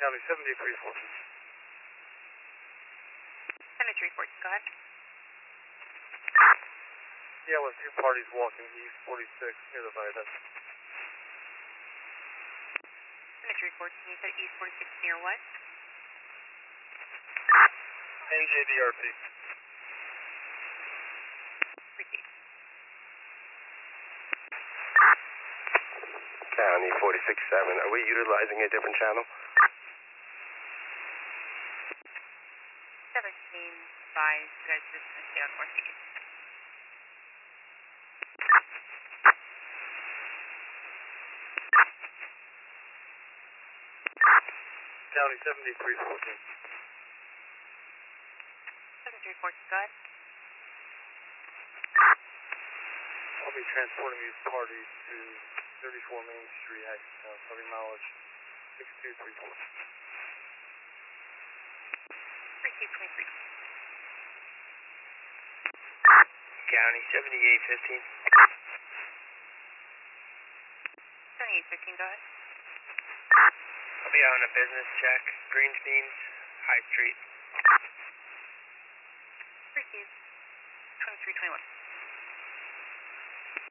County 7314. 7314, go ahead. Yeah, with two parties walking east 46 near the viaduct. 7314, you said east 46 near what? NJDRP. Repeat. County 46-7, are we utilizing a different channel? 17 advise you guys just gonna stay on northeast. County 7314. 7314, go ahead. I'll be transporting these parties to 34 Main Street, Hackettstown, having mileage 6234. Repeat 23. County 7815. 7815, go ahead. I'll be out on a business check, Greensteins, High Street. Repeat 2321.